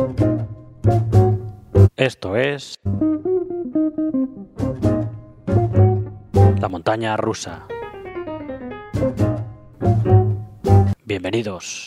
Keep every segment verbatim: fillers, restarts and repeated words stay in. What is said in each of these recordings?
Esto es la montaña rusa. Bienvenidos.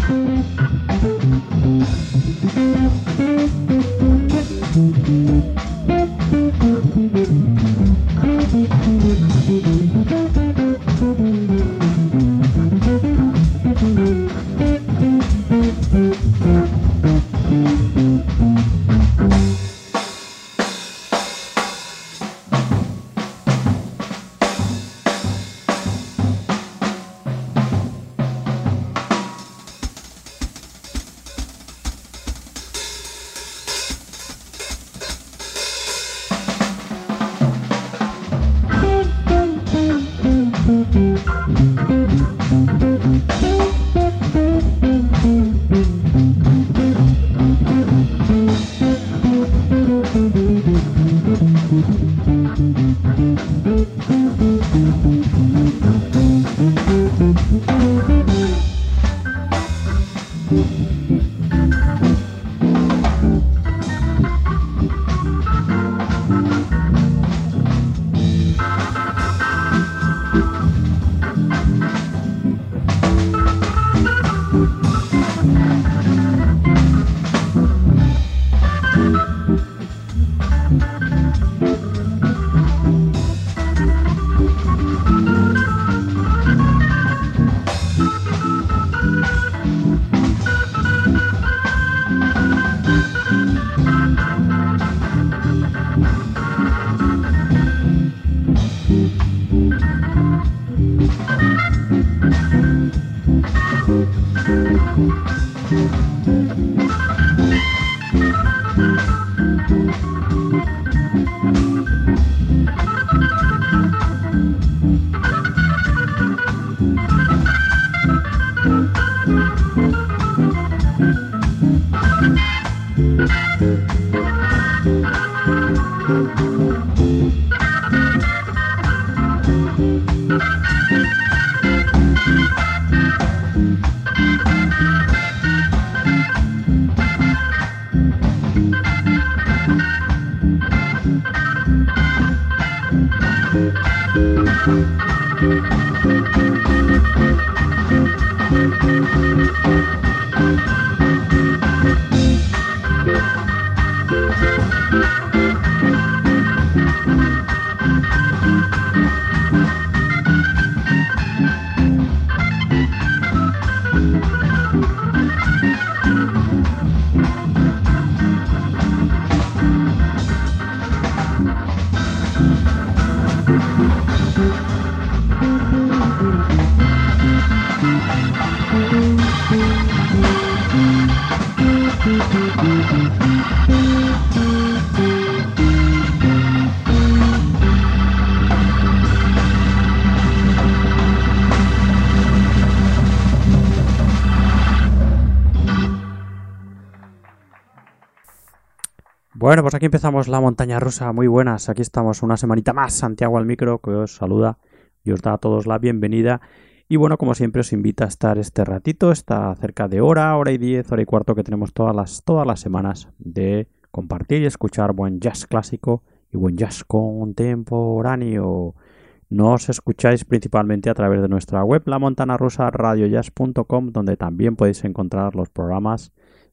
Bueno, pues aquí empezamos la montaña rusa. Muy buenas, aquí estamos una semanita más. Santiago al micro, que os saluda y os da a todos la bienvenida. Y bueno, como siempre os invito a estar este ratito, está cerca de hora, hora y diez, hora y cuarto que tenemos todas las, todas las semanas de compartir y escuchar buen jazz clásico y buen jazz contemporáneo. Nos escucháis principalmente a través de nuestra web, la montana rusa radio jazz punto com, donde también podéis encontrar los programas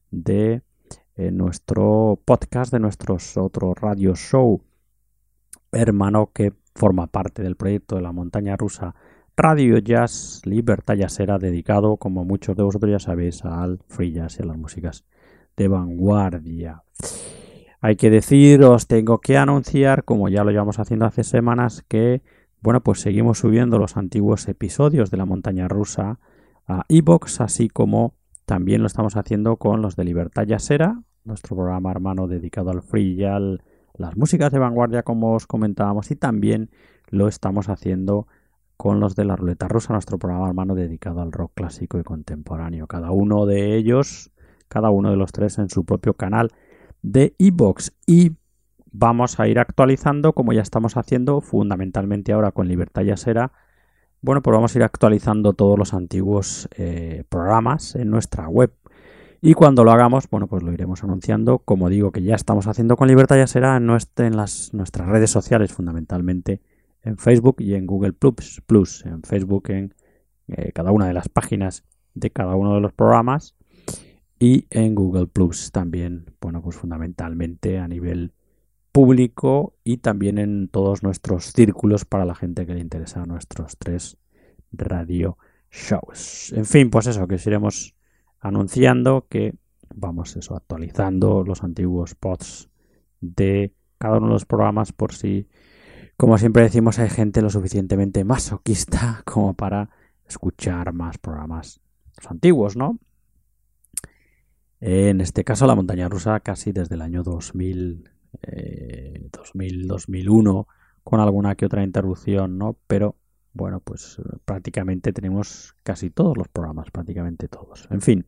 de en nuestro podcast, de nuestro otro radio show hermano que forma parte del proyecto de la montaña rusa Radio Jazz Libertad Jazzera, dedicado, como muchos de vosotros ya sabéis, al free jazz y a las músicas de vanguardia. Hay que decir, os tengo que anunciar, como ya lo llevamos haciendo hace semanas, que bueno, pues seguimos subiendo los antiguos episodios de la montaña rusa a iVoox, así como también lo estamos haciendo con los de Libertad Jazzera, nuestro programa hermano dedicado al free y a las músicas de vanguardia, como os comentábamos, y también lo estamos haciendo con los de la Ruleta Rusa, nuestro programa hermano dedicado al rock clásico y contemporáneo. Cada uno de ellos, cada uno de los tres en su propio canal de iVoox. Y vamos a ir actualizando, como ya estamos haciendo fundamentalmente ahora con Libertad Jazzera. Bueno, pues vamos a ir actualizando todos los antiguos eh, programas en nuestra web. Y cuando lo hagamos, bueno, pues lo iremos anunciando. Como digo, que ya estamos haciendo con Libertad Jazzera en, nuestra, en las, nuestras redes sociales, fundamentalmente en Facebook y en Google Plus. Plus en Facebook, en eh, cada una de las páginas de cada uno de los programas y en Google Plus también, bueno, pues fundamentalmente a nivel público y también en todos nuestros círculos para la gente que le interesa nuestros tres radio shows. En fin, pues eso, que os iremos anunciando que vamos eso, actualizando los antiguos pods de cada uno de los programas por si, como siempre decimos, hay gente lo suficientemente masoquista como para escuchar más programas antiguos, ¿no? En este caso, la montaña rusa casi desde el año dos mil, eh, dos mil, dos mil uno, con alguna que otra interrupción, ¿no? Pero bueno, pues prácticamente tenemos casi todos los programas, prácticamente todos. En fin.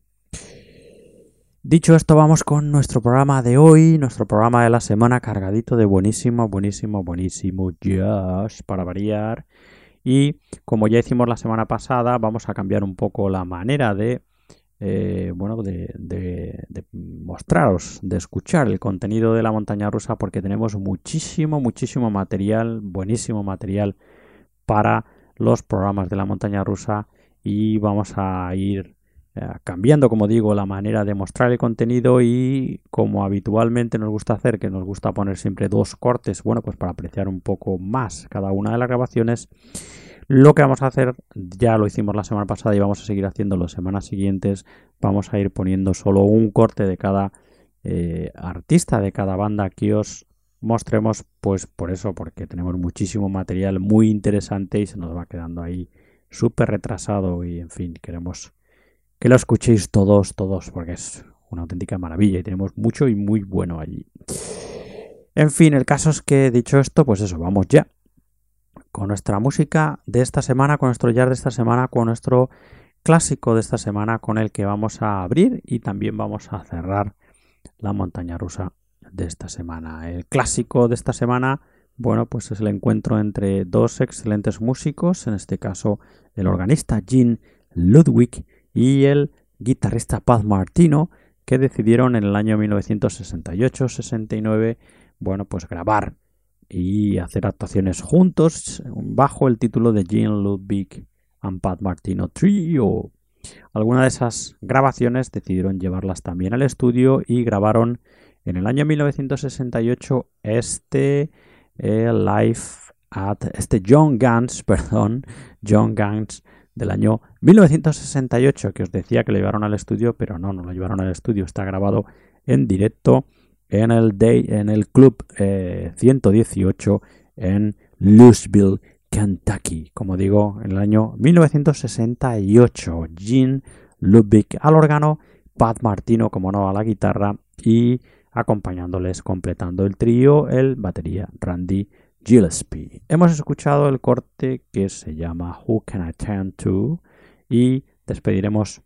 Dicho esto, vamos con nuestro programa de hoy, nuestro programa de la semana cargadito de buenísimo, buenísimo, buenísimo jazz para variar. Y como ya hicimos la semana pasada, vamos a cambiar un poco la manera de, eh, bueno, de, de, de mostraros, de escuchar el contenido de la montaña rusa, porque tenemos muchísimo, muchísimo material, buenísimo material para los programas de la montaña rusa y vamos a ir eh, cambiando, como digo, la manera de mostrar el contenido y como habitualmente nos gusta hacer, que nos gusta poner siempre dos cortes, bueno, pues para apreciar un poco más cada una de las grabaciones. Lo que vamos a hacer, ya lo hicimos la semana pasada y vamos a seguir haciendo las semanas siguientes, vamos a ir poniendo solo un corte de cada eh, artista, de cada banda que os mostremos, pues por eso, porque tenemos muchísimo material muy interesante y se nos va quedando ahí súper retrasado y en fin, queremos que lo escuchéis todos, todos, porque es una auténtica maravilla y tenemos mucho y muy bueno allí. En fin, el caso es que dicho esto, pues eso, vamos ya con nuestra música de esta semana, con nuestro jazz de esta semana, con nuestro clásico de esta semana con el que vamos a abrir y también vamos a cerrar la montaña rusa de esta semana. El clásico de esta semana, bueno, pues es el encuentro entre dos excelentes músicos, en este caso el organista Gene Ludwig y el guitarrista Pat Martino, que decidieron en el año mil novecientos sesenta y ocho sesenta y nueve, bueno, pues grabar y hacer actuaciones juntos bajo el título de Gene Ludwig and Pat Martino Trio. Algunas de esas grabaciones decidieron llevarlas también al estudio y grabaron en el año mil novecientos sesenta y ocho este eh, live at este Young Guns, perdón, Young Guns del año mil novecientos sesenta y ocho, que os decía que lo llevaron al estudio, pero no, no lo llevaron al estudio, está grabado en directo en el day, en el club eh, ciento dieciocho en Louisville, Kentucky, como digo, en el año mil novecientos sesenta y ocho. Gene Ludwig al órgano, Pat Martino, como no, a la guitarra y acompañándoles, completando el trío, el batería Randy Gillespie. Hemos escuchado el corte que se llama Who Can I Turn To y despediremos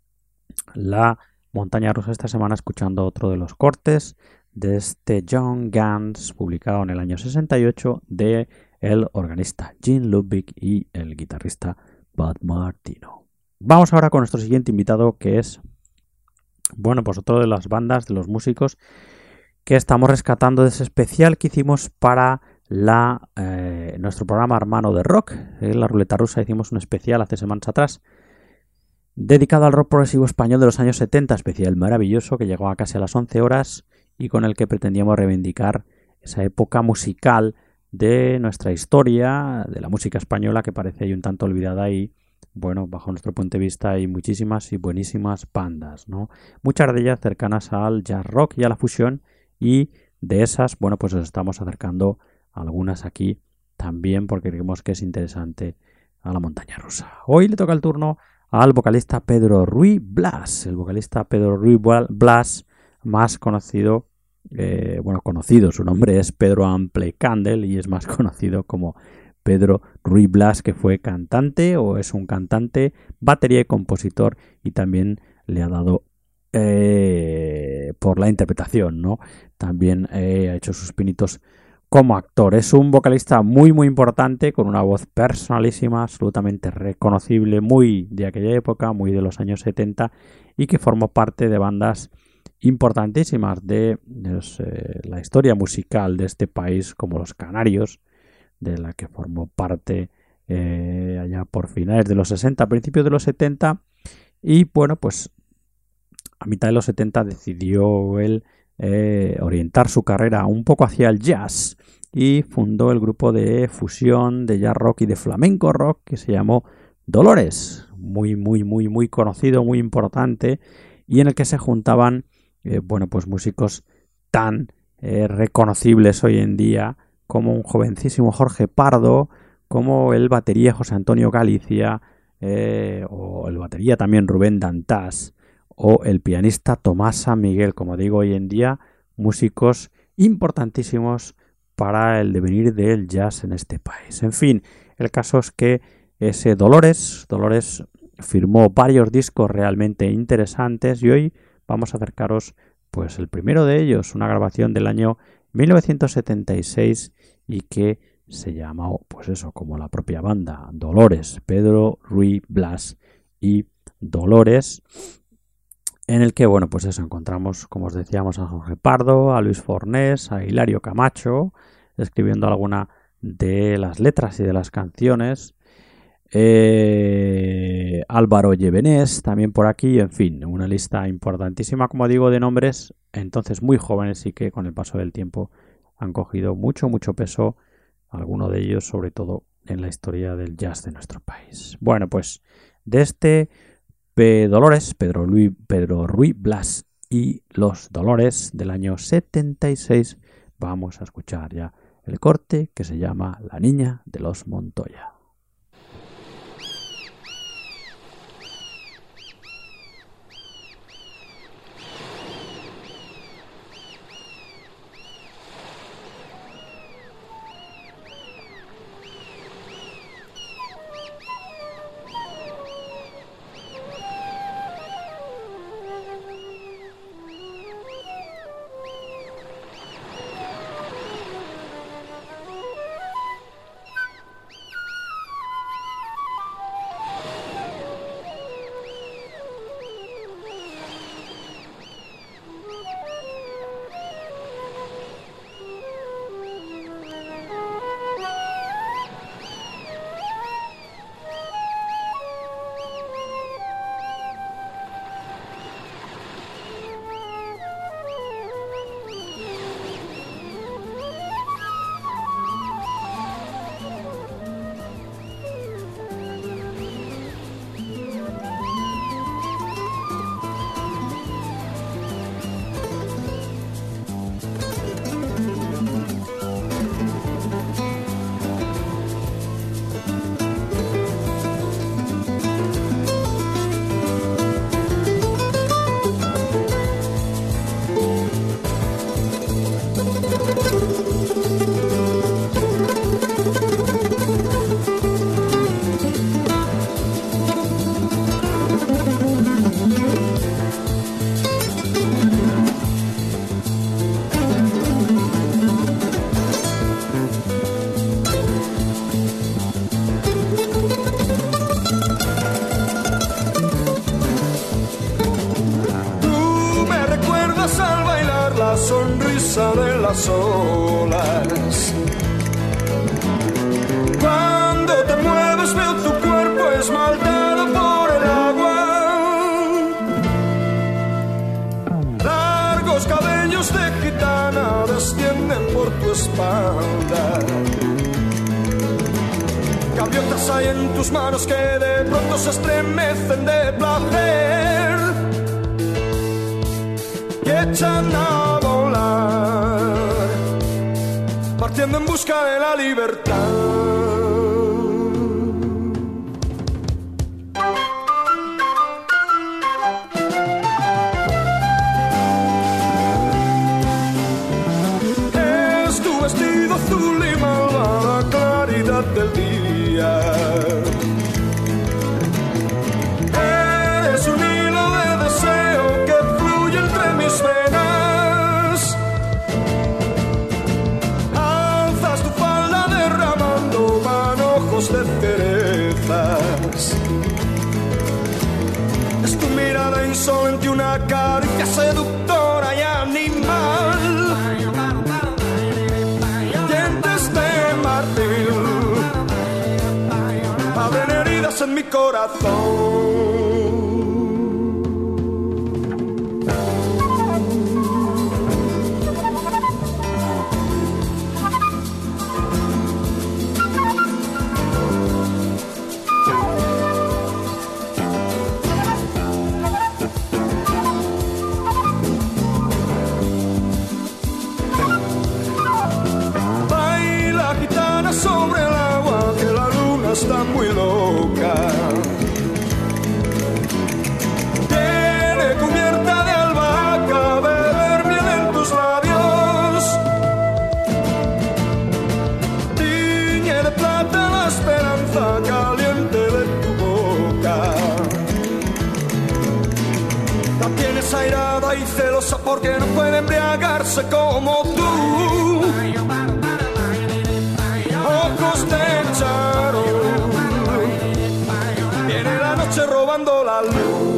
la montaña rusa esta semana escuchando otro de los cortes de este Young Guns publicado en el año sesenta y ocho de el organista Gene Ludwig y el guitarrista Pat Martino. Vamos ahora con nuestro siguiente invitado, que es, bueno, pues otro de las bandas, de los músicos que estamos rescatando de ese especial que hicimos para la eh, nuestro programa hermano de rock, en la ruleta rusa. Hicimos un especial hace semanas atrás dedicado al rock progresivo español de los años setenta, especial maravilloso que llegó a casi a las once horas y con el que pretendíamos reivindicar esa época musical de nuestra historia, de la música española, que parece ahí un tanto olvidada y, bueno, bajo nuestro punto de vista hay muchísimas y buenísimas bandas, ¿no? Muchas de ellas cercanas al jazz rock y a la fusión, y de esas, bueno, pues os estamos acercando a algunas aquí también porque creemos que es interesante a la montaña rusa. Hoy le toca el turno al vocalista Pedro Ruiz Blas, el vocalista Pedro Ruiz Blas, más conocido, eh, bueno, conocido, su nombre es Pedro Ample Candel y es más conocido como Pedro Ruiz Blas, que fue cantante o es un cantante, batería y compositor, y también le ha dado eh, por la interpretación, ¿no? También eh, ha hecho sus pinitos como actor. Es un vocalista muy muy importante, con una voz personalísima, absolutamente reconocible, muy de aquella época, muy de los años setenta, y que formó parte de bandas importantísimas de, de eh, la historia musical de este país, como Los Canarios, de la que formó parte eh, allá por finales de los sesenta, principios de los setenta, Y bueno, pues a mitad de los setenta decidió él eh, orientar su carrera un poco hacia el jazz y fundó el grupo de fusión de jazz rock y de flamenco rock que se llamó Dolores, muy muy muy muy conocido, muy importante, y en el que se juntaban eh, bueno, pues músicos tan eh, reconocibles hoy en día como un jovencísimo Jorge Pardo, como el batería José Antonio Galicia, eh, o el batería también Rubén Dantás, o el pianista Tomás San Miguel, como digo, hoy en día músicos importantísimos para el devenir del jazz en este país. En fin, el caso es que ese Dolores, Dolores firmó varios discos realmente interesantes y hoy vamos a acercaros pues el primero de ellos, una grabación del año mil novecientos setenta y seis y que se llamó, pues eso, como la propia banda, Dolores, Pedro Ruiz Blas y Dolores, en el que, bueno, pues eso, encontramos, como os decíamos, a Jorge Pardo, a Luis Fornés, a Hilario Camacho, escribiendo alguna de las letras y de las canciones, eh, Álvaro Llevenés también por aquí, en fin, una lista importantísima, como digo, de nombres entonces muy jóvenes y que con el paso del tiempo han cogido mucho, mucho peso, alguno de ellos sobre todo en la historia del jazz de nuestro país. Bueno, pues de este P. Dolores, Pedro, Luis, Pedro Ruiz Blas y los Dolores del año setenta y seis, vamos a escuchar ya el corte que se llama La Niña de los Montoya. De las olas, cuando te mueves veo tu cuerpo esmaltado por el agua, largos cabellos de gitana descienden por tu espalda, gaviotas hay en tus manos que de pronto se estremecen de placer y echan a volar, partiendo en busca de la libertad. Es tu vestido azul y malvada claridad del día. Eres un hilo de deseo que fluye entre mis venas. Alzas tu falda derramando manojos de cerezas. Es tu mirada insolente, una caricia seductora y animal. Dientes de marfil abren heridas en mi corazón. tienes airada y celosa porque no puede embriagarse como tú. Ojos de charol, viene la noche robando la luz.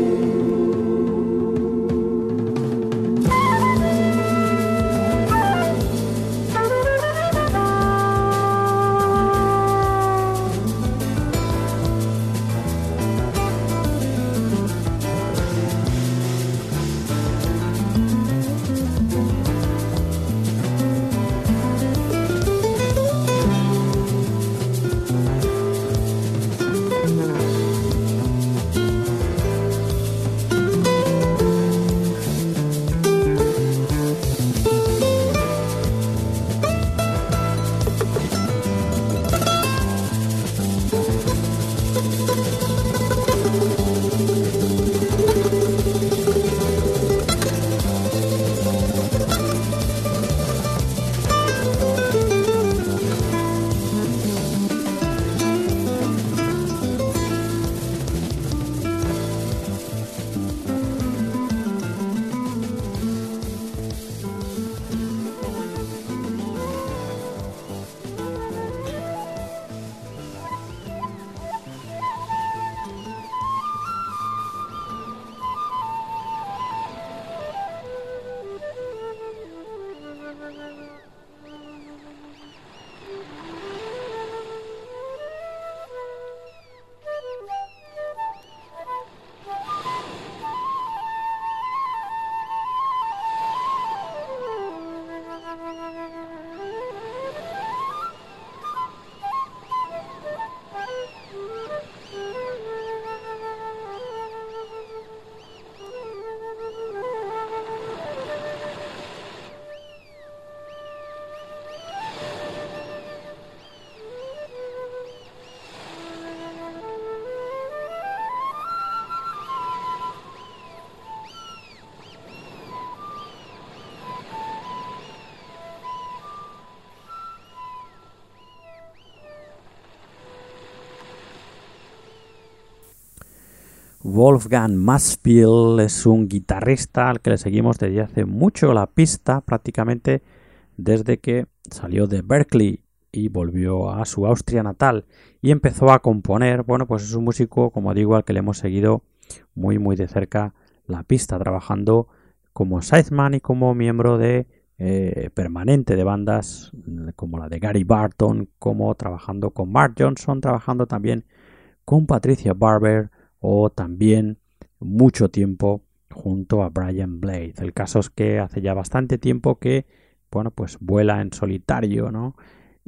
Wolfgang Maspil es un guitarrista al que le seguimos desde hace mucho la pista, prácticamente desde que salió de Berklee y volvió a su Austria natal y empezó a componer. Bueno, pues es un músico, como digo, al que le hemos seguido muy muy de cerca la pista, trabajando como sideman y como miembro de eh, permanente de bandas como la de Gary Barton, como trabajando con Mark Johnson, trabajando también con Patricia Barber o también mucho tiempo junto a Brian Blade. El caso es que hace ya bastante tiempo que, bueno, pues vuela en solitario, ¿no?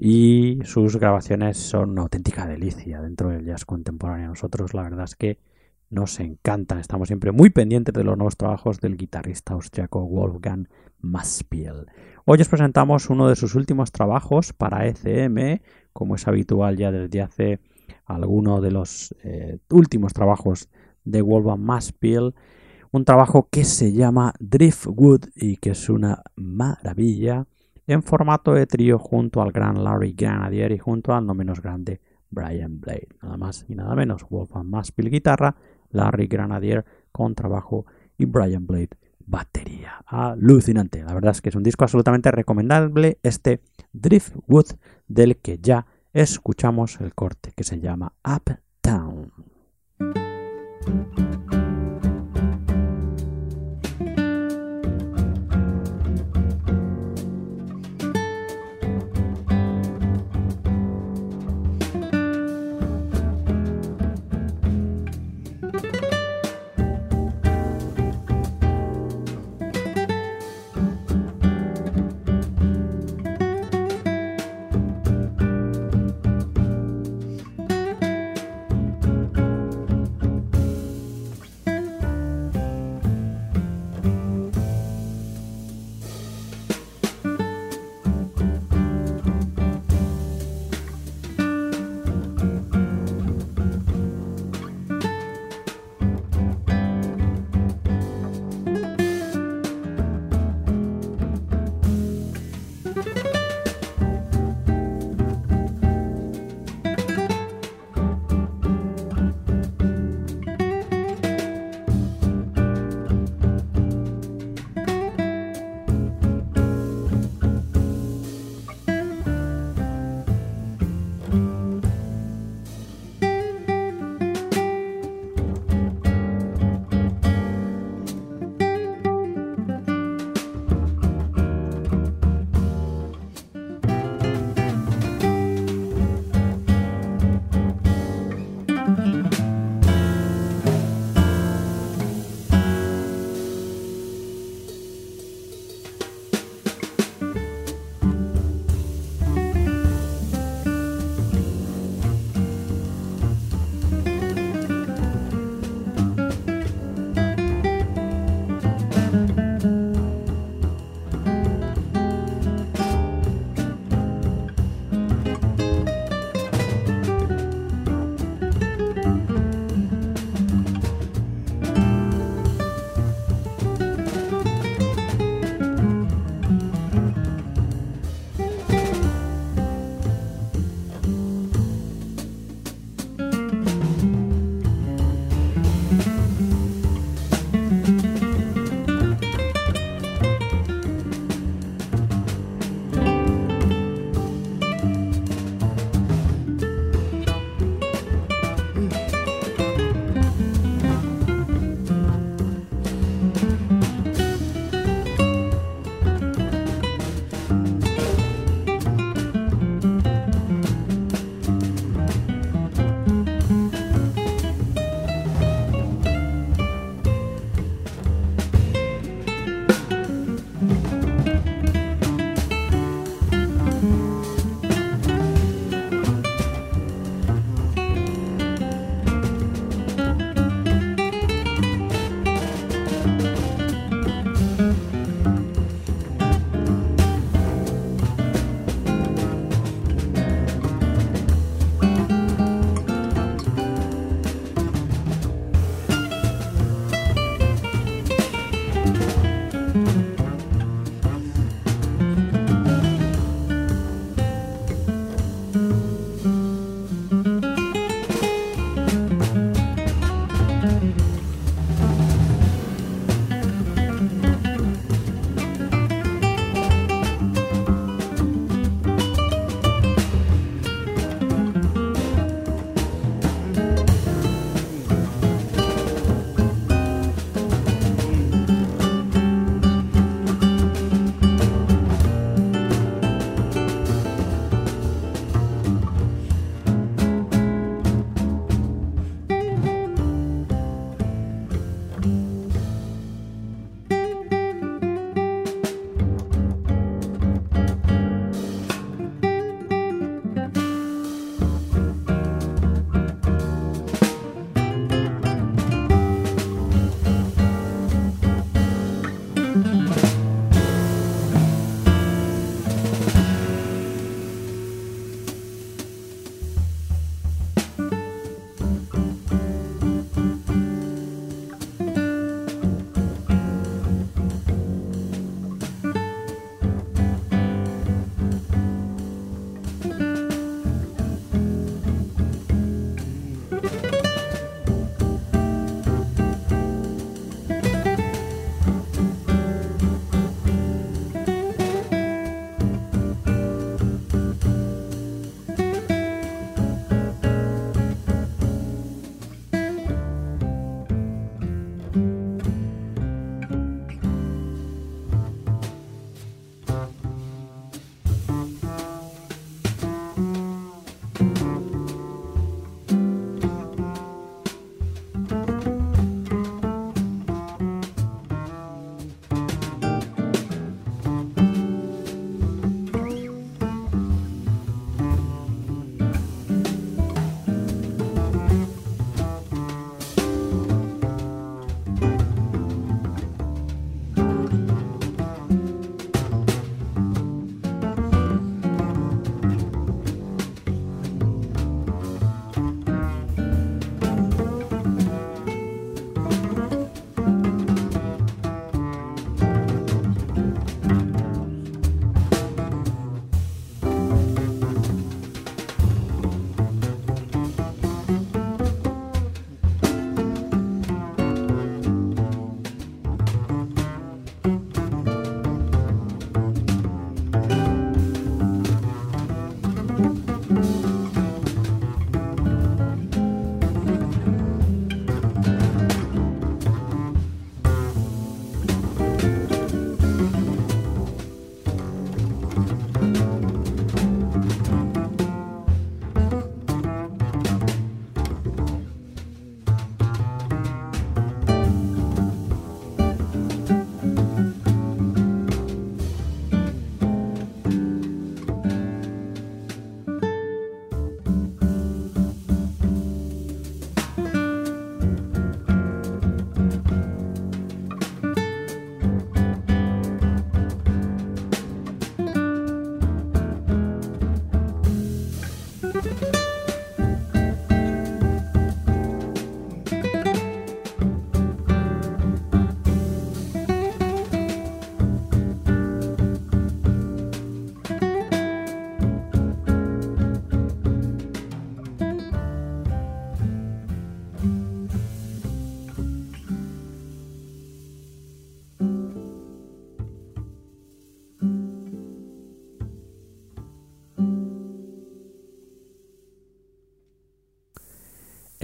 Y sus grabaciones son una auténtica delicia dentro del jazz contemporáneo. Nosotros la verdad es que nos encantan. Estamos siempre muy pendientes de los nuevos trabajos del guitarrista austriaco Wolfgang Maspil. Hoy os presentamos uno de sus últimos trabajos para E C M, como es habitual ya desde hace alguno de los eh, últimos trabajos de Wolfgang Maspil, un trabajo que se llama Driftwood y que es una maravilla en formato de trío junto al gran Larry Grenadier y junto al no menos grande Brian Blade. Nada más y nada menos, Wolfgang Maspil guitarra, Larry Grenadier con trabajo y Brian Blade batería. Alucinante, la verdad es que es un disco absolutamente recomendable, este Driftwood, del que ya escuchamos el corte que se llama Uptown.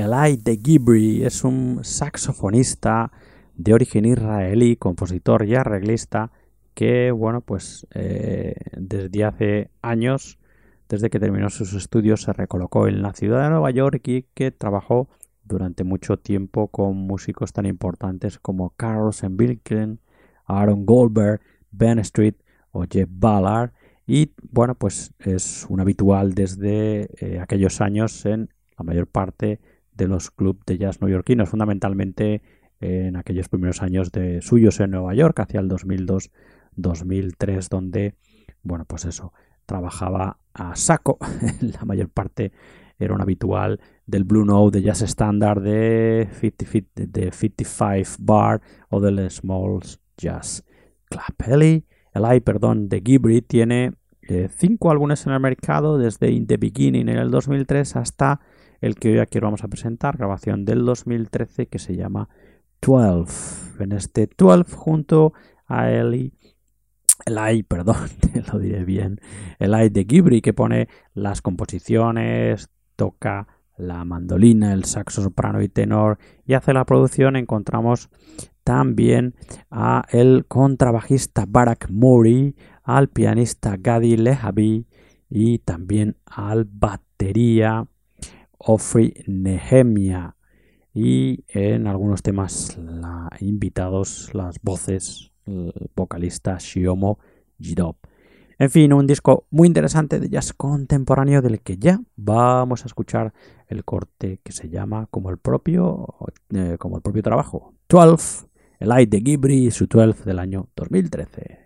Eli de Gibri es un saxofonista de origen israelí, compositor y arreglista que, bueno, pues eh, desde hace años, desde que terminó sus estudios, se recolocó en la ciudad de Nueva York y que trabajó durante mucho tiempo con músicos tan importantes como Carl Wilken, Aaron Goldberg, Ben Street o Jeff Ballard. Y bueno, pues es un habitual desde eh, aquellos años en la mayor parte de los clubs de jazz neoyorquinos, fundamentalmente eh, en aquellos primeros años de suyos en Nueva York, hacia el dos mil dos dos mil tres, donde, bueno, pues eso, trabajaba a saco. La mayor parte era un habitual del Blue Note, de Jazz Standard, de cincuenta, de cincuenta y cinco Bar o del Smalls Jazz Club. Eli, Eli, perdón, de Gibri tiene eh, cinco álbumes en el mercado, desde In the Beginning en el dos mil tres hasta el que hoy aquí vamos a presentar, grabación del dos mil trece, que se llama doce. En este doce, junto a Eli, Eli, perdón, lo diré bien, Eli de Gibri, que pone las composiciones, toca la mandolina, el saxo soprano y tenor y hace la producción, encontramos también a el contrabajista Barak Mori, al pianista Gadi Lehavi y también al batería Ofri Nehemia, y en algunos temas la, invitados las voces, el vocalista Shiomo Jirob. En fin, un disco muy interesante de jazz contemporáneo del que ya vamos a escuchar el corte que se llama como el propio, eh, como el propio trabajo, doce, Eli de Gibri y su doce del año dos mil trece.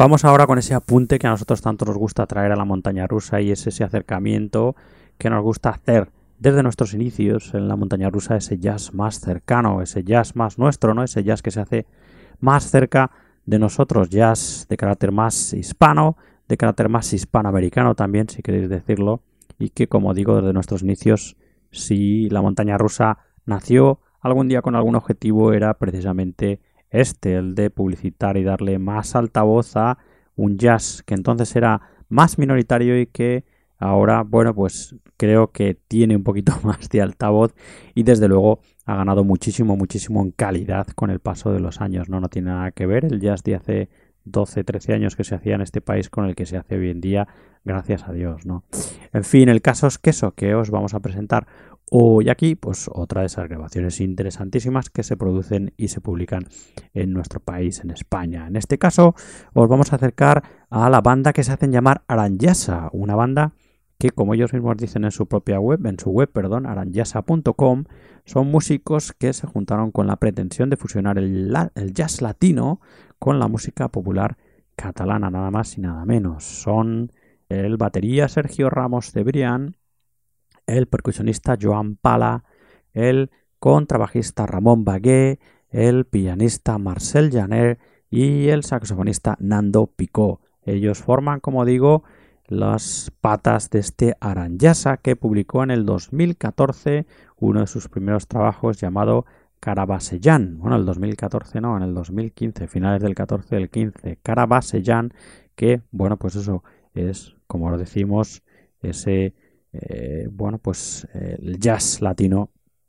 Vamos ahora con ese apunte que a nosotros tanto nos gusta traer a la montaña rusa y es ese acercamiento que nos gusta hacer desde nuestros inicios en la montaña rusa, ese jazz más cercano, ese jazz más nuestro, ¿no? Ese jazz que se hace más cerca de nosotros, jazz de carácter más hispano, de carácter más hispanoamericano también, si queréis decirlo, y que, como digo, desde nuestros inicios, si la montaña rusa nació algún día con algún objetivo, era precisamente este, el de publicitar y darle más altavoz a un jazz que entonces era más minoritario y que ahora, bueno, pues creo que tiene un poquito más de altavoz y desde luego ha ganado muchísimo, muchísimo en calidad con el paso de los años, ¿no? No tiene nada que ver el jazz de hace doce, trece años que se hacía en este país con el que se hace hoy en día, gracias a Dios, ¿no? En fin, el caso es que eso, que os vamos a presentar hoy aquí, pues otra de esas grabaciones interesantísimas que se producen y se publican en nuestro país, en España. En este caso, os vamos a acercar a la banda que se hacen llamar Aranyasa, una banda que, como ellos mismos dicen en su propia web, en su web, perdón, aranyasa punto com, son músicos que se juntaron con la pretensión de fusionar el, el jazz latino con la música popular catalana, nada más y nada menos. Son el batería Sergio Ramos Cebrián, el percusionista Joan Pala, el contrabajista Ramón Bagué, el pianista Marcel Janer y el saxofonista Nando Picó. Ellos forman, como digo, las patas de este Aranyasa que publicó en el dos mil catorce uno de sus primeros trabajos llamado Carabasellan. Bueno, el dos mil catorce no, en el dos mil quince, finales del catorce del quince. Carabasellan, que, bueno, pues eso es, como lo decimos, ese, eh, bueno, pues eh, el jazz latino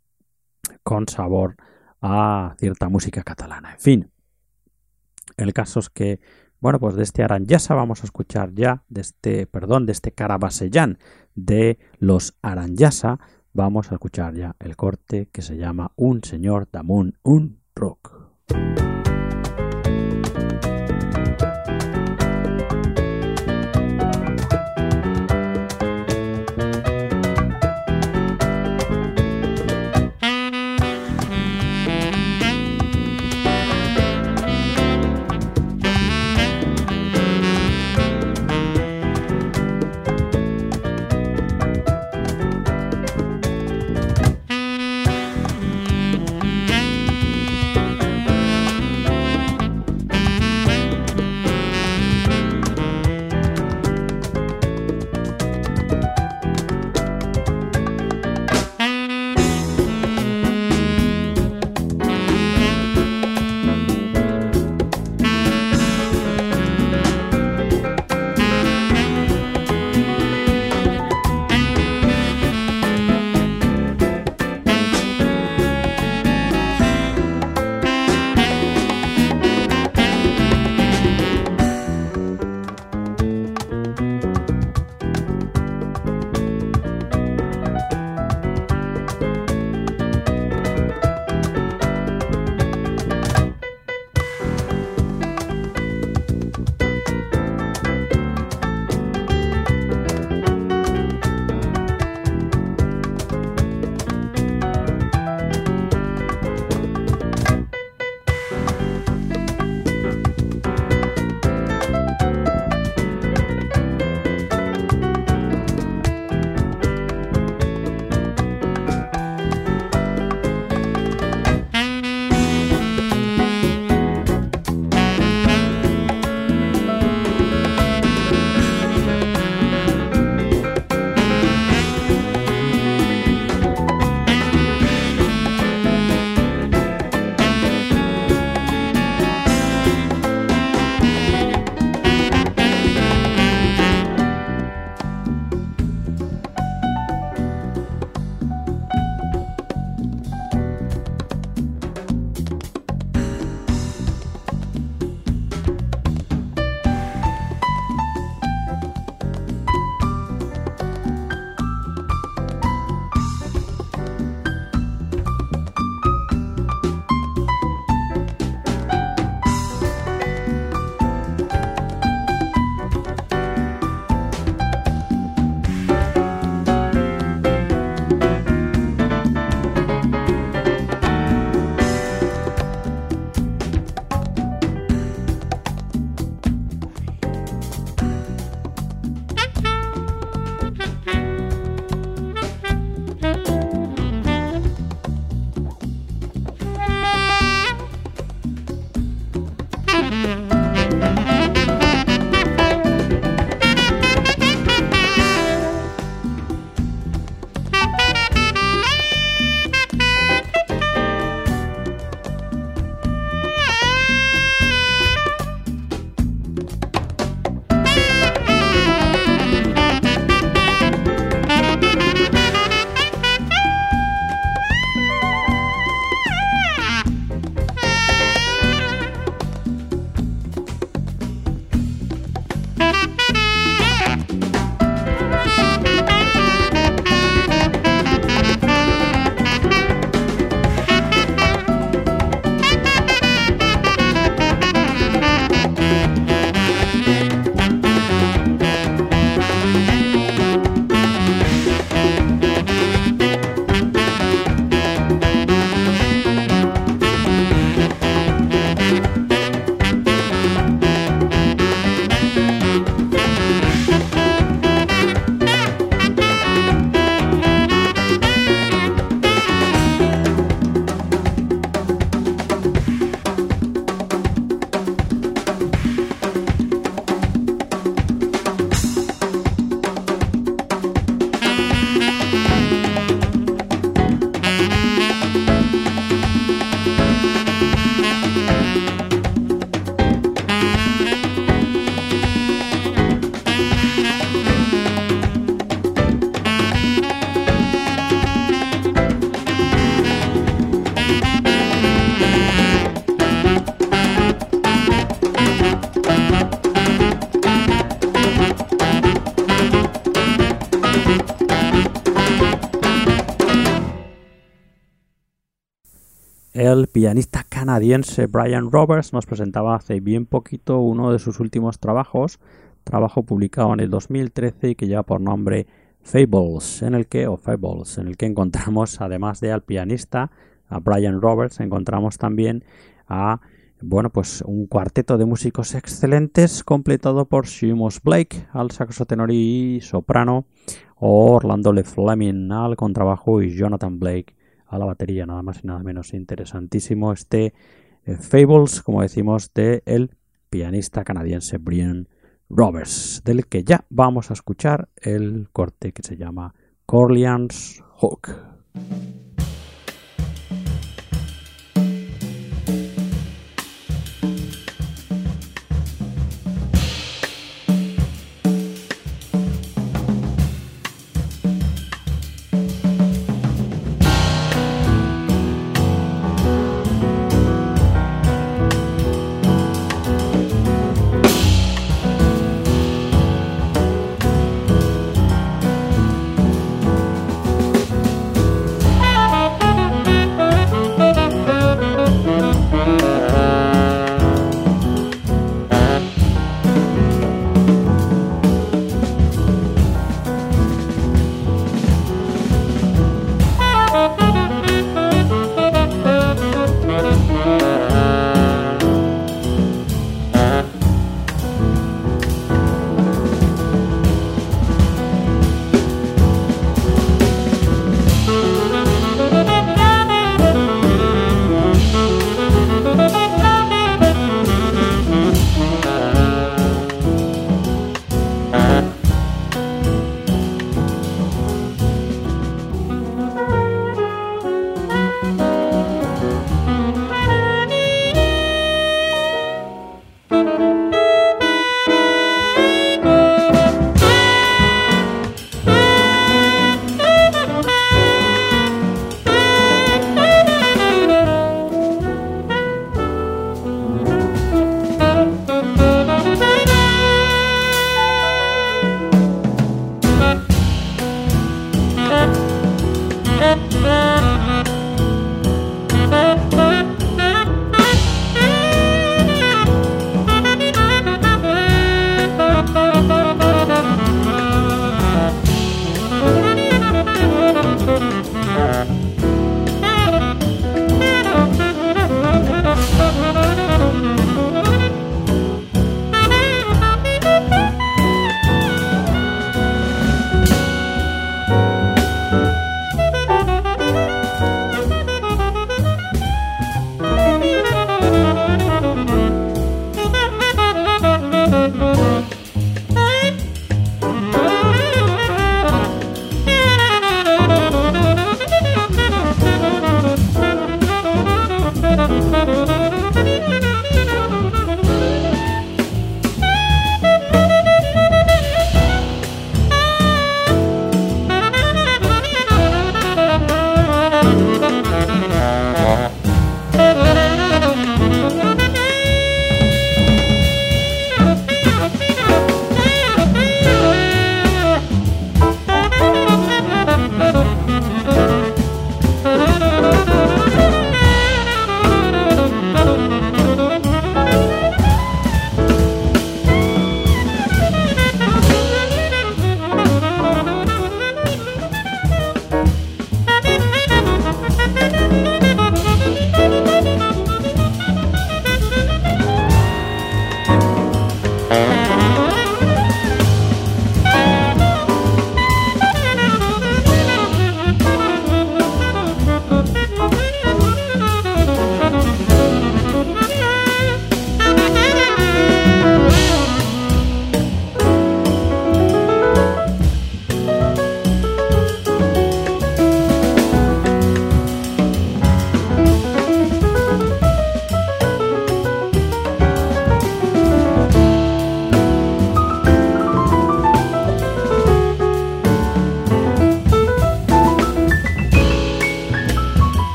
con sabor a cierta música catalana. En fin, el caso es que, bueno, pues de este Aranyasa vamos a escuchar ya, de este, perdón, de este Carabasellan de los Aranyasa, vamos a escuchar ya el corte que se llama Un señor damunt un rock. el pianista canadiense Brian Roberts nos presentaba hace bien poquito uno de sus últimos trabajos, trabajo publicado en el dos mil trece y que lleva por nombre Fables, en el que, o Fables, en el que encontramos, además de al pianista, a Brian Roberts, encontramos también a, bueno, pues un cuarteto de músicos excelentes completado por Seamus Blake al saxo tenor y soprano, o Orlando Le Fleming al contrabajo y Jonathan Blake a la batería, nada más y nada menos. Interesantísimo este eh, Fables, como decimos, de el pianista canadiense Brian Roberts, del que ya vamos a escuchar el corte que se llama Corleone's Hook.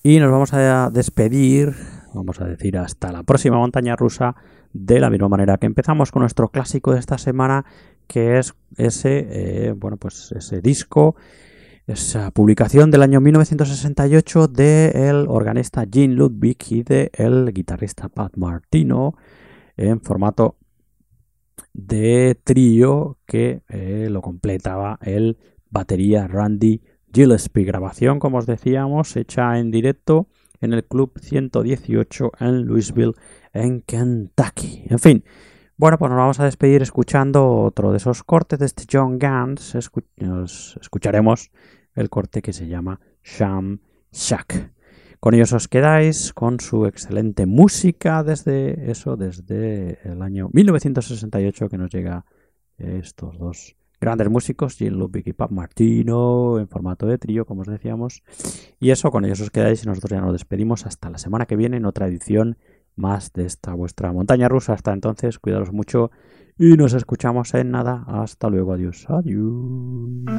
Y nos vamos a despedir, vamos a decir hasta la próxima montaña rusa, de la misma manera que empezamos con nuestro clásico de esta semana, que es ese, eh, bueno, pues ese disco, esa publicación del año mil novecientos sesenta y ocho del organista Gene Ludwig y del guitarrista Pat Martino, en formato de trío, que eh, lo completaba el batería Randy Gillespie. Grabación, como os decíamos, hecha en directo en el Club ciento dieciocho en Louisville, en Kentucky. En fin, bueno, pues nos vamos a despedir escuchando otro de esos cortes de este John Gans. Escu- nos escucharemos el corte que se llama Sham Shack. Con ellos os quedáis con su excelente música desde eso, desde el año mil novecientos sesenta y ocho, que nos llega estos dos grandes músicos, Gene Ludwig y Pat Martino, en formato de trío, como os decíamos. Y eso, con ellos os quedáis y nosotros ya nos despedimos hasta la semana que viene en otra edición más de esta vuestra montaña rusa. Hasta entonces, cuidaros mucho y nos escuchamos en nada. Hasta luego, adiós. Adiós.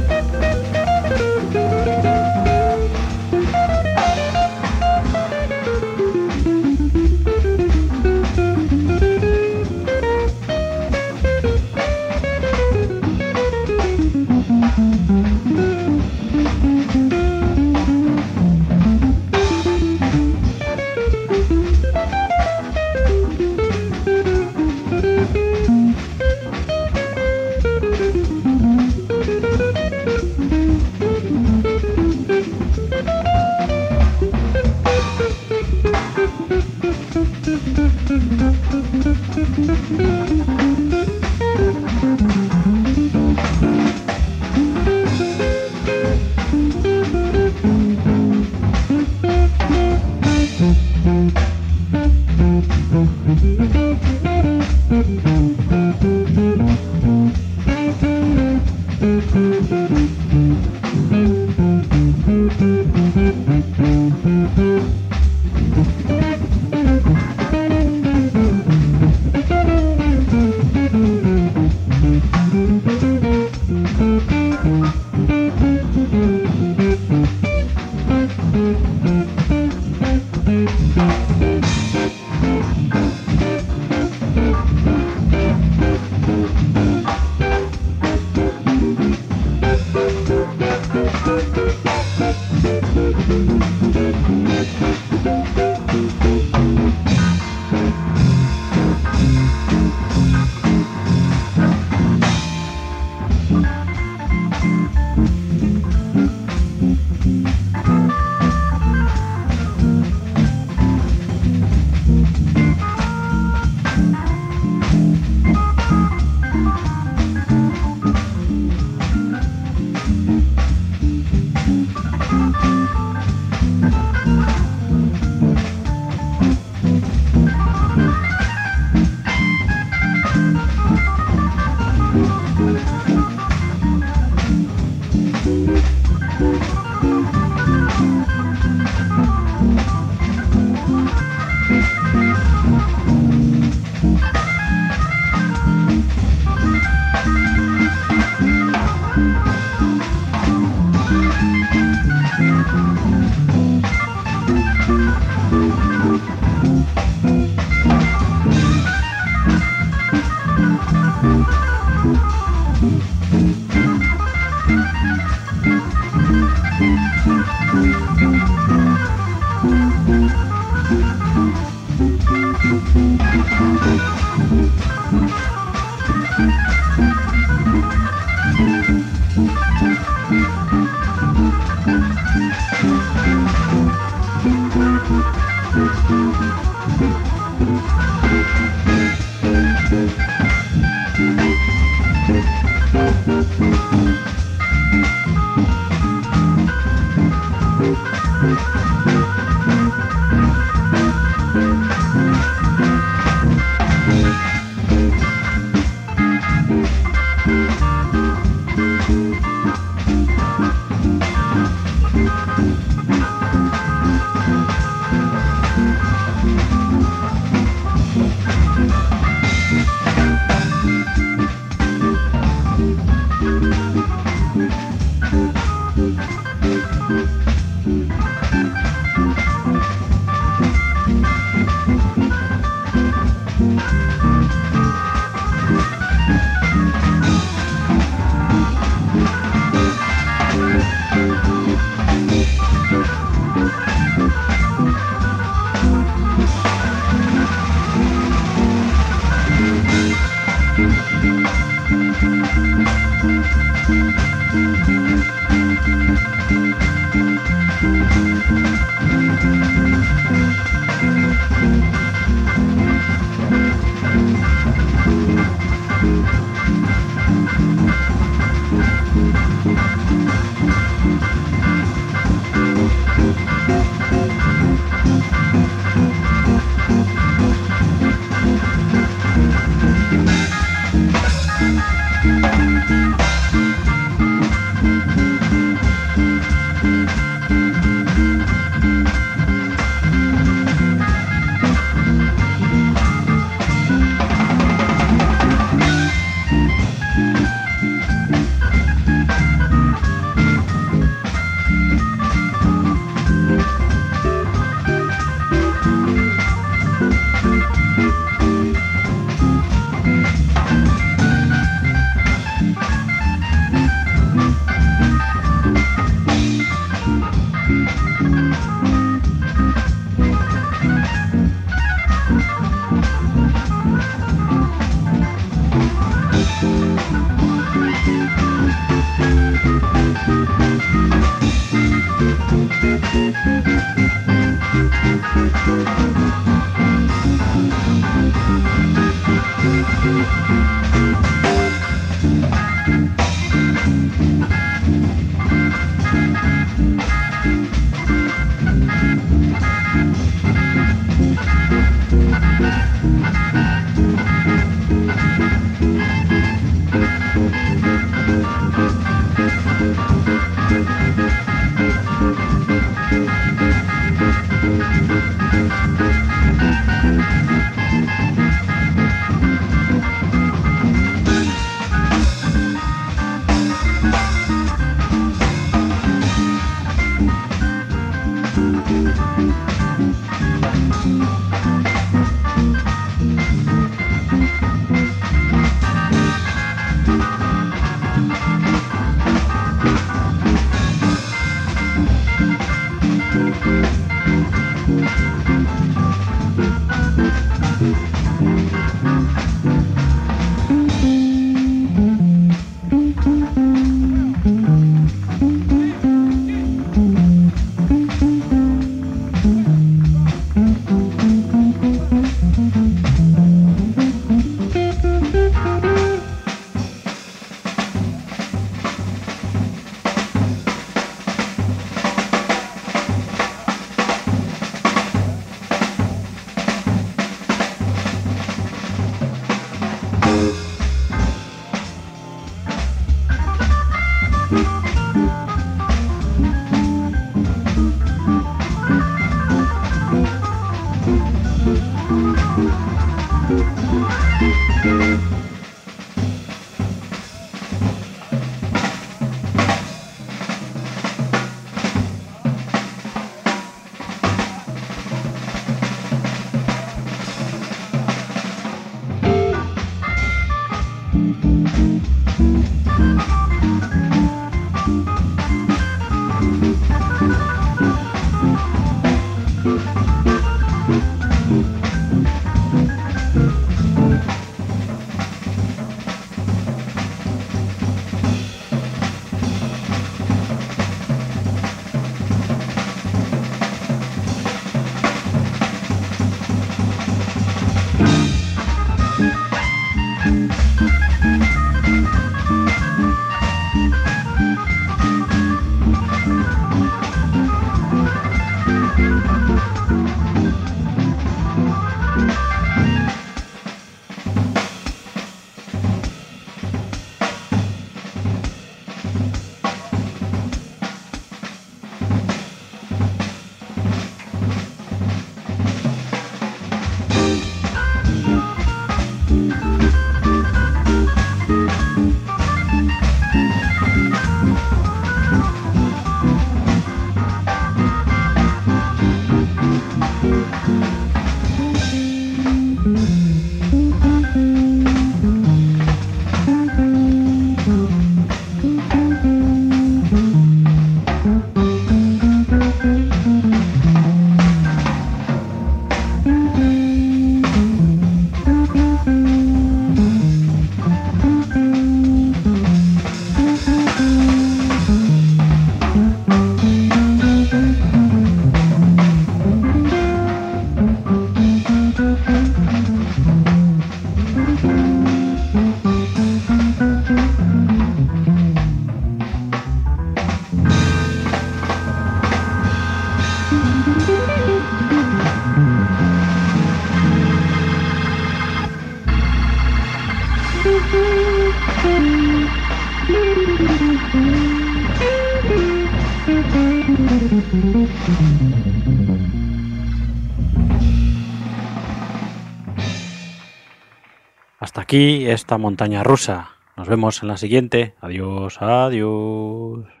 Hasta aquí esta montaña rusa. Nos vemos en la siguiente. Adiós, adiós.